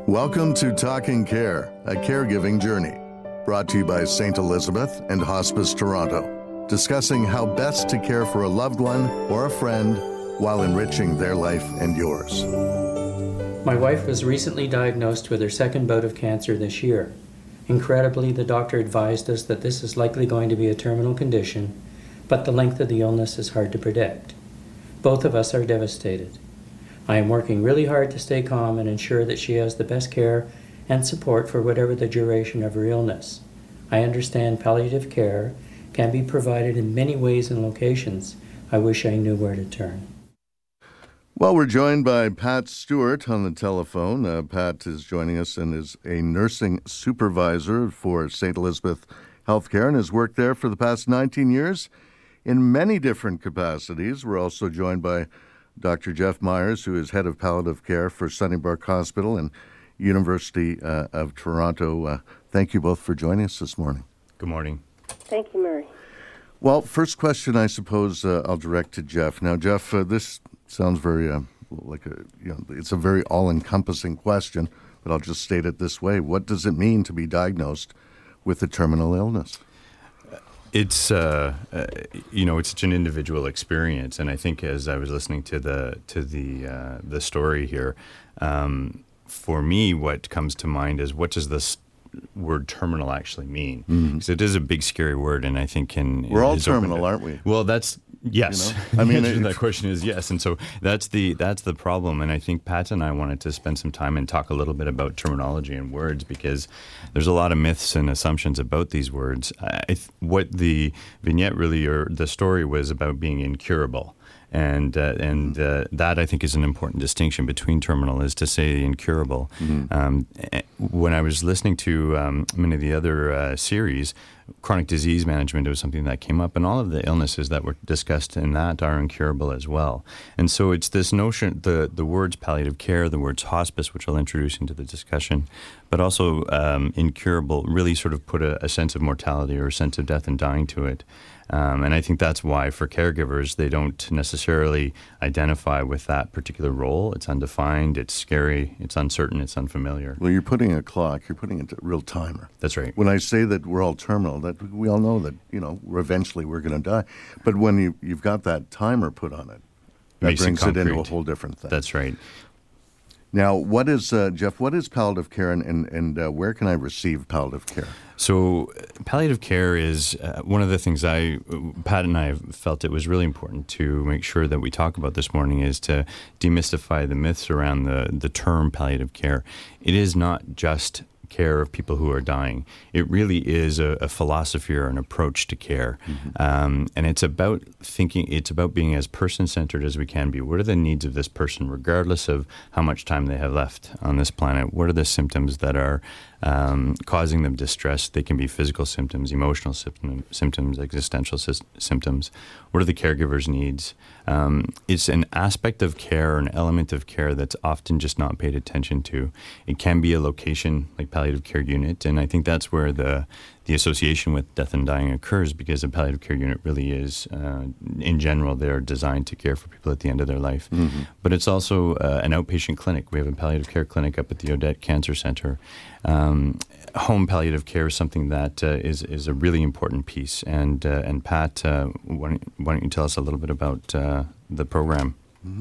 Welcome to Talking Care, a caregiving journey, brought to you by St. Elizabeth and Hospice Toronto, discussing how best to care for a loved one or a friend while enriching their life and yours. My wife was recently diagnosed with her second bout of cancer this year. Incredibly, the doctor advised us that this is likely going to be a terminal condition, but the length of the illness is hard to predict. Both of us are devastated. I am working really hard to stay calm and ensure that she has the best care and support for whatever the duration of her illness. I understand palliative care can be provided in many ways and locations. I wish I knew where to turn. Well, we're joined by Pat Stewart on the telephone. Pat is joining us and is a nursing supervisor for St. Elizabeth Healthcare and has worked there for the past 19 years in many different capacities. We're also joined by Dr. Jeff Myers, who is head of palliative care for Sunnybrook Hospital and University of Toronto. Thank you both for joining us this morning. Good morning. Thank you, Murray. Well, first question, I suppose I'll direct to Jeff. Now, Jeff, this sounds very it's a very all-encompassing question, but I'll just state it this way: what does it mean to be diagnosed with a terminal illness? It's it's such an individual experience, and I think as I was listening to the story here, for me, what comes to mind is what does this word terminal actually mean? Because it is a big, scary word, and I think we're all terminal, aren't we? Well, that's yes. You know? I mean, the answer to that question is yes, and so that's the problem. And I think Pat and I wanted to spend some time and talk a little bit about terminology and words, because there's a lot of myths and assumptions about these words. What the vignette really, or the story, was about being incurable. And that, I think, is an important distinction between terminal, is to say incurable. When I was listening to many of the other series, chronic disease management was something that came up, and all of the illnesses that were discussed in that are incurable as well. And so it's this notion, the words palliative care, the words hospice, which I'll introduce into the discussion, but also incurable really sort of put a sense of mortality or a sense of death and dying to it. And I think that's why for caregivers, they don't necessarily identify with that particular role. It's undefined, it's scary, it's uncertain, it's unfamiliar. Well, you're putting a clock, you're putting a real timer. That's right. When I say that we're all terminal, that we all know that, eventually we're going to die. But when you've got that timer put on it, that brings it into a whole different thing. That's right. Now, what is, Jeff, what is palliative care, and where can I receive palliative care? So palliative care is one of the things Pat and I felt it was really important to make sure that we talk about this morning, is to demystify the myths around the term palliative care. It is not just care of people who are dying. It really is a philosophy or an approach to care. And it's about being as person-centered as we can be. What are the needs of this person, regardless of how much time they have left on this planet? What are the symptoms that are causing them distress? They can be physical symptoms, emotional symptoms, existential symptoms. What are the caregiver's needs? It's an aspect of care, an element of care that's often just not paid attention to. It can be a location like palliative care unit, and I think that's where the association with death and dying occurs, because a palliative care unit really is, in general, they're designed to care for people at the end of their life. But it's also an outpatient clinic. We have a palliative care clinic up at the Odette Cancer Center. Home palliative care is something that is a really important piece. And Pat, why don't you tell us a little bit about the program?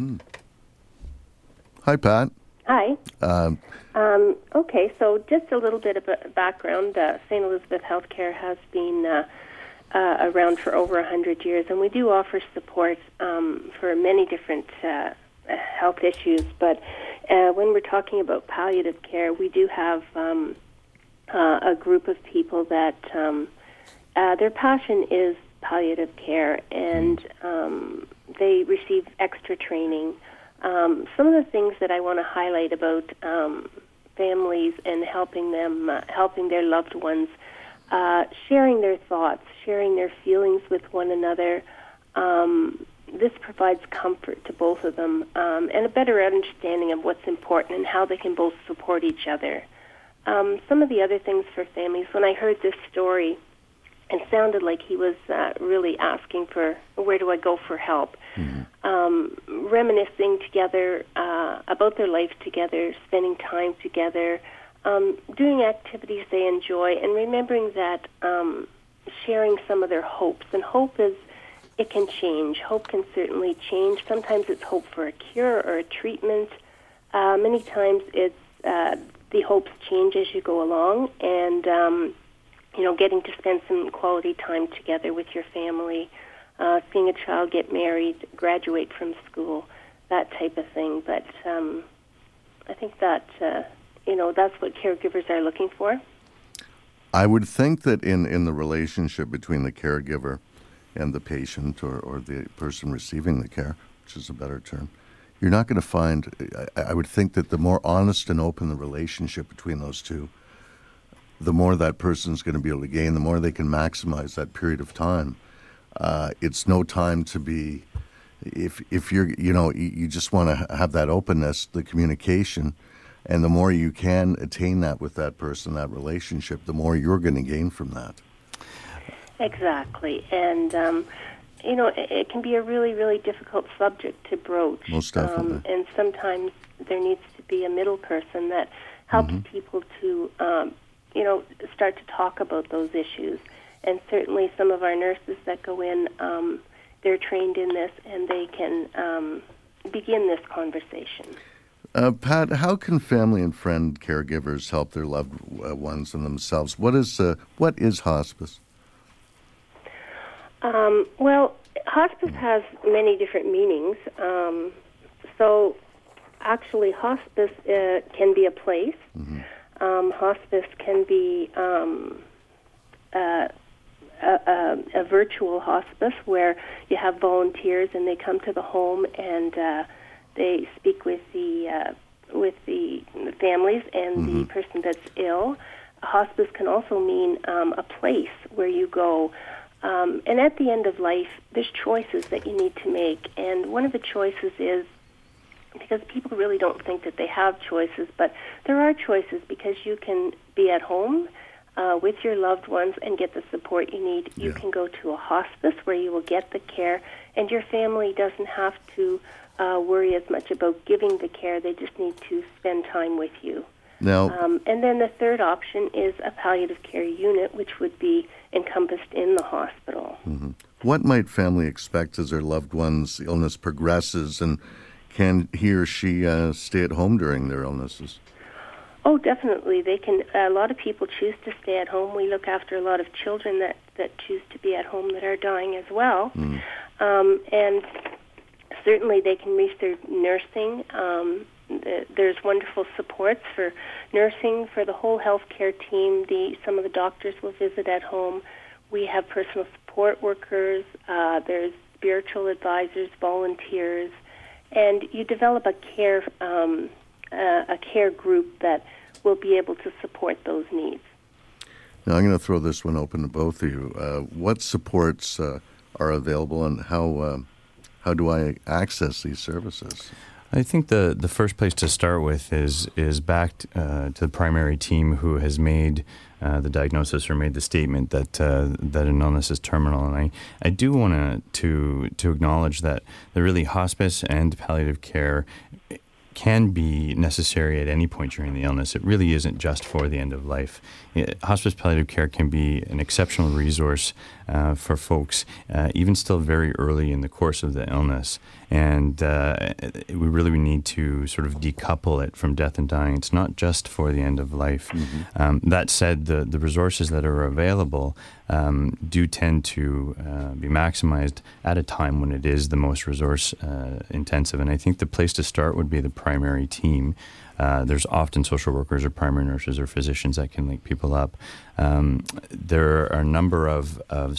Hi, Pat. Hi. Okay, so just a little bit of a background. St. Elizabeth Healthcare has been around for over 100 years, and we do offer support for many different health issues. But when we're talking about palliative care, we do have a group of people that their passion is palliative care, and they receive extra training. Some of the things that I want to highlight about families and helping their loved ones, sharing their thoughts, sharing their feelings with one another. This provides comfort to both of them and a better understanding of what's important and how they can both support each other. Some of the other things for families, when I heard this story, and sounded like he was really asking for, where do I go for help? Reminiscing together about their life together, spending time together, doing activities they enjoy, and remembering that sharing some of their hopes. And hope it can change. Hope can certainly change. Sometimes it's hope for a cure or a treatment. Many times it's the hopes change as you go along, and getting to spend some quality time together with your family, seeing a child get married, graduate from school, that type of thing. But I think that that's what caregivers are looking for. I would think that in the relationship between the caregiver and the patient or the person receiving the care, which is a better term, you're not going to find, I would think that the more honest and open the relationship between those two, the more that person's going to be able to gain, the more they can maximize that period of time. It's no time to be, if you're, you just want to have that openness, the communication, and the more you can attain that with that person, that relationship, the more you're going to gain from that. Exactly. And, it can be a really, really difficult subject to broach. Most definitely. And sometimes there needs to be a middle person that helps people to, start to talk about those issues. And certainly some of our nurses that go in, they're trained in this, and they can begin this conversation. Pat, how can family and friend caregivers help their loved ones and themselves? What is hospice? Well, hospice has many different meanings. So actually hospice can be a place. Hospice can be a virtual hospice where you have volunteers and they come to the home and they speak with the families and the person that's ill. Hospice can also mean a place where you go. And at the end of life, there's choices that you need to make. And one of the choices is, because people really don't think that they have choices, but there are choices because you can be at home with your loved ones and get the support you need. You can go to a hospice where you will get the care, and your family doesn't have to worry as much about giving the care. They just need to spend time with you. Now, and then the third option is a palliative care unit, which would be encompassed in the hospital. What might family expect as their loved one's illness progresses, and can he or she stay at home during their illnesses? Oh, definitely. They can. A lot of people choose to stay at home. We look after a lot of children that choose to be at home that are dying as well. And certainly they can reach their nursing. There's wonderful supports for nursing, for the whole healthcare team. Some of the doctors will visit at home. We have personal support workers. There's spiritual advisors, volunteers, and you develop a care group that will be able to support those needs. Now, I'm going to throw this one open to both of you. What supports are available, and how do I access these services? I think the first place to start with is back to the primary team who has made the diagnosis or made the statement that an illness is terminal. And I do want to acknowledge that really hospice and palliative care can be necessary at any point during the illness. It really isn't just for the end of life. Hospice palliative care can be an exceptional resource for folks, even still very early in the course of the illness. And we really need to sort of decouple it from death and dying. It's not just for the end of life. That said, the resources that are available do tend to be maximized at a time when it is the most resource intensive. And I think the place to start would be the primary team. There's often social workers or primary nurses or physicians that can link people up. There are a number of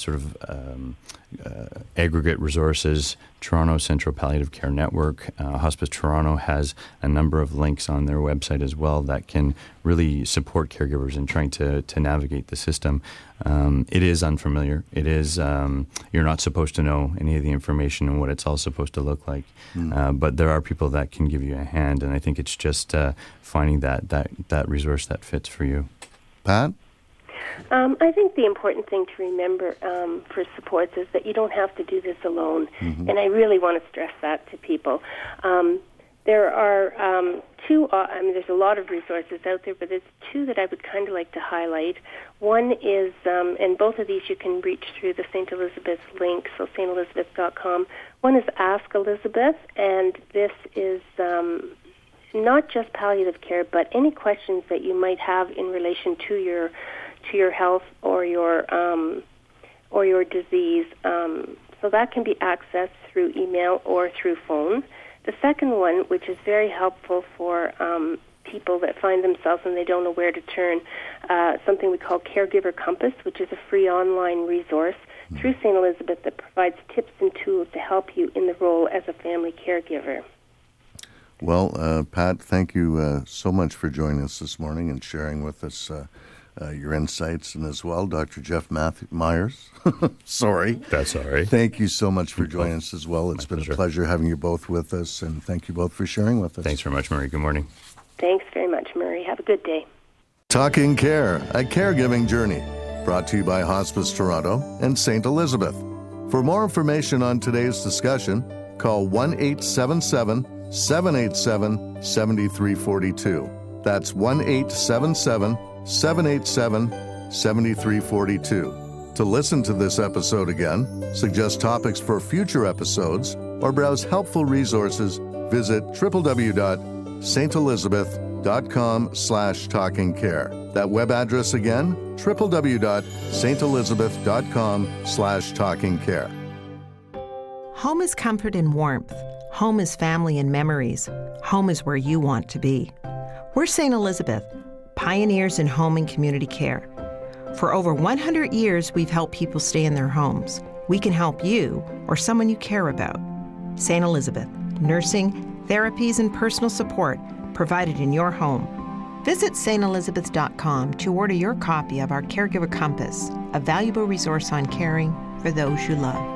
aggregate resources. Toronto Central Palliative Care Network, Hospice Toronto has a number of links on their website as well that can really support caregivers in trying to navigate the system. It is unfamiliar. It is, you're not supposed to know any of the information and what it's all supposed to look like. But there are people that can give you a hand, and I think it's just finding that resource that fits for you. Pat? I think the important thing to remember for supports is that you don't have to do this alone, and I really want to stress that to people. There are there's a lot of resources out there, but there's two that I would kind of like to highlight. One is, and both of these you can reach through the St. Elizabeth link, so stelizabeth.com. One is Ask Elizabeth, and this is not just palliative care, but any questions that you might have in relation to your health or your disease. So that can be accessed through email or through phone. The second one, which is very helpful for people that find themselves and they don't know where to turn, something we call Caregiver Compass, which is a free online resource through St. Elizabeth that provides tips and tools to help you in the role as a family caregiver. Well, Pat, thank you so much for joining us this morning and sharing with us your insights, and as well, Dr. Jeff Myers. Sorry. That's all right. Thank you so much for joining us as well. It's been pleasure. a pleasure having you both with us, and thank you both for sharing with us. Thanks very much, Murray. Good morning. Thanks very much, Murray. Have a good day. Talking Care, a caregiving journey, brought to you by Hospice Toronto and St. Elizabeth. For more information on today's discussion, call 1-877-787-7342. That's 1-877-787-7342. To listen to this episode again, suggest topics for future episodes, or browse helpful resources, visit www.stelizabeth.com/talkingcare. That web address again, www.stelizabeth.com/talkingcare. Home is comfort and warmth. Home is family and memories. Home is where you want to be. We're St. Elizabeth, pioneers in home and community care. For over 100 years, we've helped people stay in their homes. We can help you or someone you care about. St. Elizabeth, nursing, therapies, and personal support provided in your home. Visit stelizabeth.com to order your copy of our Caregiver Compass, a valuable resource on caring for those you love.